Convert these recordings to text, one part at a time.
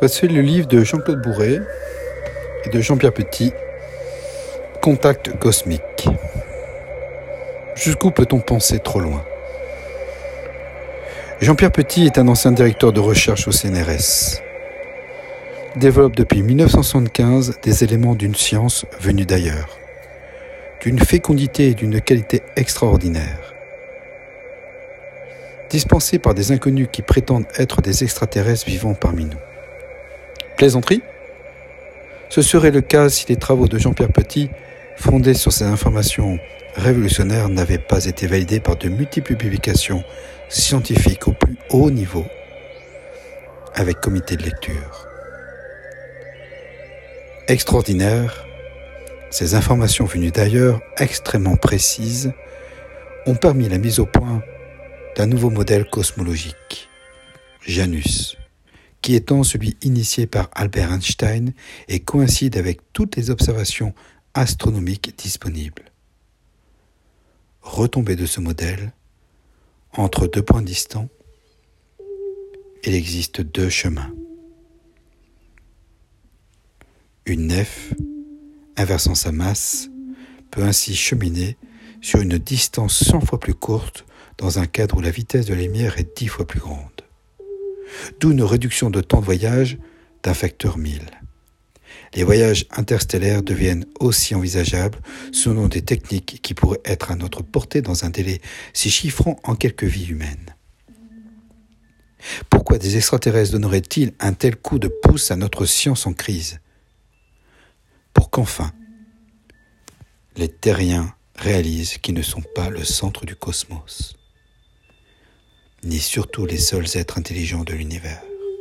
Voici le livre de Jean-Claude Bourret et de Jean-Pierre Petit, Contact cosmique. Jusqu'où peut-on penser trop loin? Jean-Pierre Petit est un ancien directeur de recherche au CNRS. Il développe depuis 1975 des éléments d'une science venue d'ailleurs, d'une fécondité et d'une qualité extraordinaire. Dispensés par des inconnus qui prétendent être des extraterrestres vivant parmi nous. Plaisanterie? Ce serait le cas si les travaux de Jean-Pierre Petit, fondés sur ces informations révolutionnaires, n'avaient pas été validés par de multiples publications scientifiques au plus haut niveau, avec comité de lecture. Extraordinaire, ces informations venues d'ailleurs, extrêmement précises, ont permis la mise au point d'un nouveau modèle cosmologique, Janus, qui étant celui initié par Albert Einstein et coïncide avec toutes les observations astronomiques disponibles. Retombée de ce modèle, entre deux points distants, il existe deux chemins. Une nef, inversant sa masse, peut ainsi cheminer sur une distance 100 fois plus courte dans un cadre où la vitesse de la lumière est 10 fois plus grande. D'où une réduction de temps de voyage d'un facteur 1000. Les voyages interstellaires deviennent aussi envisageables selon des techniques qui pourraient être à notre portée dans un délai s'y chiffrant en quelques vies humaines. Pourquoi des extraterrestres donneraient-ils un tel coup de pouce à notre science en crise? Pour qu'enfin, les terriens réalisent qu'ils ne sont pas le centre du cosmos, ni surtout les seuls êtres intelligents de l'univers.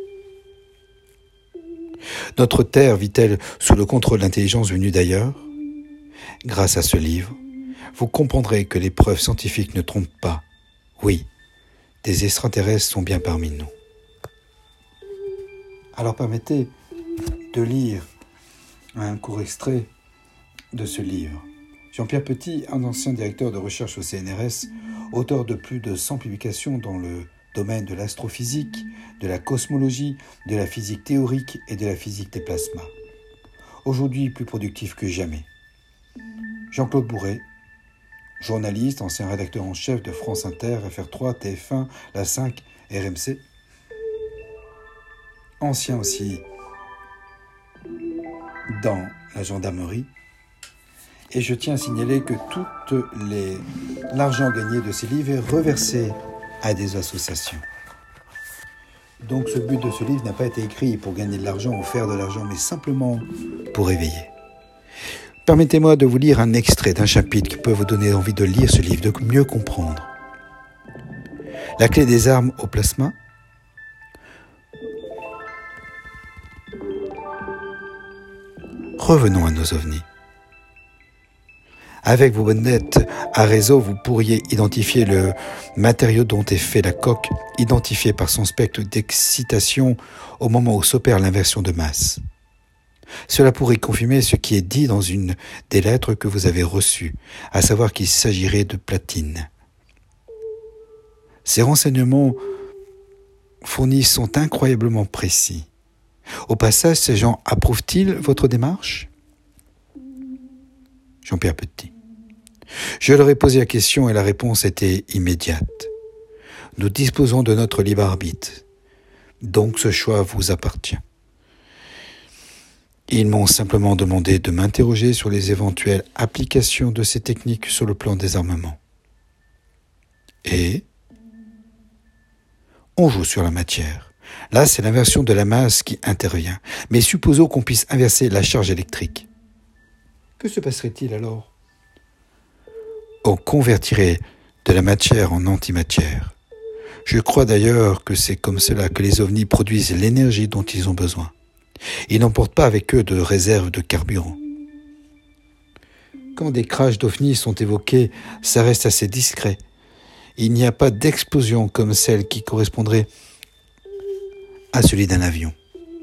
Notre Terre vit-elle sous le contrôle d'intelligence venue d'ailleurs? Grâce à ce livre, vous comprendrez que les preuves scientifiques ne trompent pas. Oui, des extraterrestres sont bien parmi nous. Alors permettez de lire un court extrait de ce livre. Jean-Pierre Petit, un ancien directeur de recherche au CNRS, auteur de plus de 100 publications dans le domaine de l'astrophysique, de la cosmologie, de la physique théorique et de la physique des plasmas. Aujourd'hui plus productif que jamais. Jean-Claude Bourret, journaliste, ancien rédacteur en chef de France Inter, FR3, TF1, La 5, RMC. Ancien aussi dans la gendarmerie. Et je tiens à signaler que tout l'argent gagné de ces livres est reversé à des associations. Donc ce but de ce livre n'a pas été écrit pour gagner de l'argent ou faire de l'argent, mais simplement pour éveiller. Permettez-moi de vous lire un extrait d'un chapitre qui peut vous donner envie de lire ce livre, de mieux comprendre. La clé des armes au plasma. Revenons à nos ovnis. Avec vos lunettes à réseau, vous pourriez identifier le matériau dont est fait la coque, identifié par son spectre d'excitation au moment où s'opère l'inversion de masse. Cela pourrait confirmer ce qui est dit dans une des lettres que vous avez reçues, à savoir qu'il s'agirait de platine. Ces renseignements fournis sont incroyablement précis. Au passage, ces gens approuvent-ils votre démarche? Jean-Pierre Petit. Je leur ai posé la question et la réponse était immédiate. Nous disposons de notre libre arbitre, donc ce choix vous appartient. Ils m'ont simplement demandé de m'interroger sur les éventuelles applications de ces techniques sur le plan des armements. Et on joue sur la matière. Là, c'est l'inversion de la masse qui intervient. Mais supposons qu'on puisse inverser la charge électrique. Que se passerait-il alors? On convertirait de la matière en antimatière. Je crois d'ailleurs que c'est comme cela que les ovnis produisent l'énergie dont ils ont besoin. Ils n'emportent pas avec eux de réserve de carburant. Quand des crashs d'ovnis sont évoqués, ça reste assez discret. Il n'y a pas d'explosion comme celle qui correspondrait à celui d'un avion.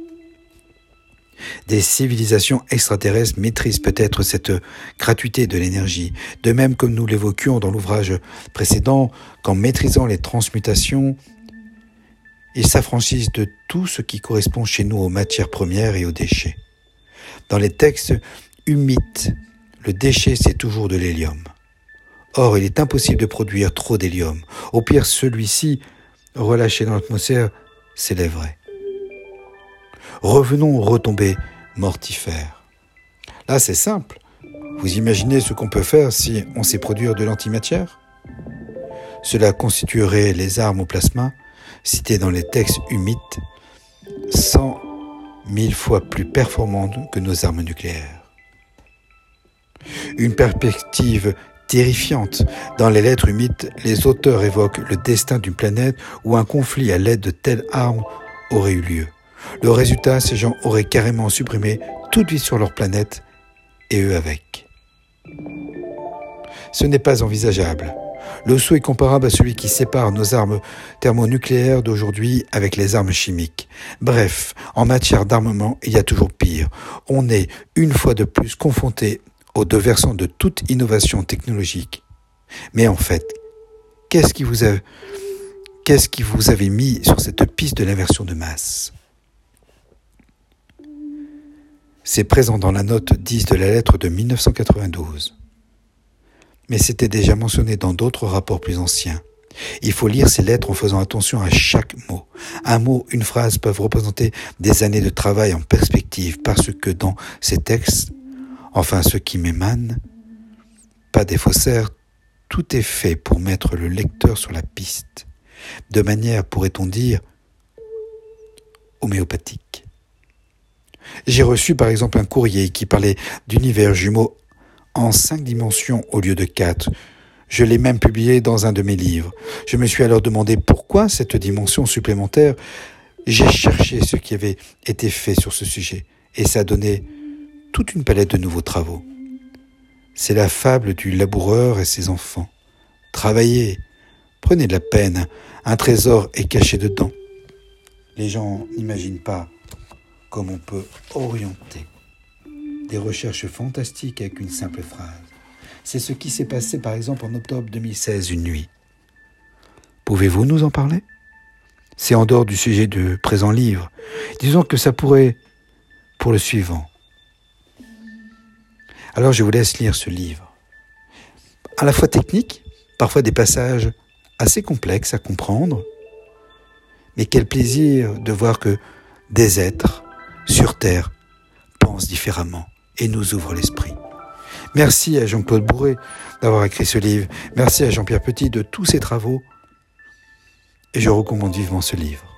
Des civilisations extraterrestres maîtrisent peut-être cette gratuité de l'énergie, de même comme nous l'évoquions dans l'ouvrage précédent, qu'en maîtrisant les transmutations, Ils s'affranchissent de tout ce qui correspond chez nous aux matières premières et aux déchets. Dans les textes humides, le déchet, c'est toujours de l'hélium. Or, il est impossible de produire trop d'hélium. Au pire, celui-ci, relâché dans l'atmosphère, s'élèverait. Revenons aux retombées mortifères. Là, c'est simple. Vous imaginez ce qu'on peut faire si on sait produire de l'antimatière ? Cela constituerait les armes au plasma, citées dans les textes humides, 100 000 fois plus performantes que nos armes nucléaires. Une perspective terrifiante. Dans les lettres humides, les auteurs évoquent le destin d'une planète où un conflit à l'aide de telles armes aurait eu lieu. Le résultat, ces gens auraient carrément supprimé toute vie sur leur planète, et eux avec. Ce n'est pas envisageable. Le saut est comparable à celui qui sépare nos armes thermonucléaires d'aujourd'hui avec les armes chimiques. Bref, en matière d'armement, il y a toujours pire. On est, une fois de plus, confronté aux deux versants de toute innovation technologique. Mais en fait, qu'est-ce qui vous avait mis sur cette piste de l'inversion de masse ? C'est présent dans la note 10 de la lettre de 1992. Mais c'était déjà mentionné dans d'autres rapports plus anciens. Il faut lire ces lettres en faisant attention à chaque mot. Un mot, une phrase peuvent représenter des années de travail en perspective parce que dans ces textes, enfin ceux qui m'émanent, pas des faussaires, tout est fait pour mettre le lecteur sur la piste, de manière, pourrait-on dire, homéopathique. J'ai reçu par exemple un courrier qui parlait d'univers jumeaux en 5 dimensions au lieu de 4. Je l'ai même publié dans un de mes livres. Je me suis alors demandé pourquoi cette dimension supplémentaire. J'ai cherché ce qui avait été fait sur ce sujet et ça a donné toute une palette de nouveaux travaux. C'est la fable du laboureur et ses enfants. Travaillez, prenez de la peine, un trésor est caché dedans. Les gens n'imaginent pas comme on peut orienter des recherches fantastiques avec une simple phrase. C'est ce qui s'est passé par exemple en octobre 2016, une nuit. Pouvez-vous nous en parler ? C'est en dehors du sujet du présent livre. Disons que ça pourrait pour le suivant. Alors je vous laisse lire ce livre. À la fois technique, parfois des passages assez complexes à comprendre, mais quel plaisir de voir que des êtres sur Terre pensent différemment et nous ouvrent l'esprit. Merci à Jean-Claude Bourré d'avoir écrit ce livre. Merci à Jean-Pierre Petit de tous ses travaux. Et je recommande vivement ce livre.